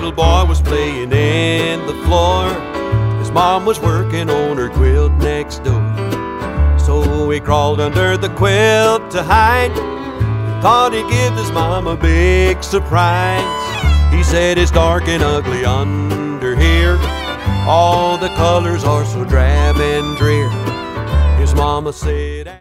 little boy was playing in the floor. His mom was working on her quilt next door. So he crawled under the quilt to hide. Thought he'd give his mom a big surprise. He said, "It's dark and ugly under here. All the colors are so drab and drear." His mama said,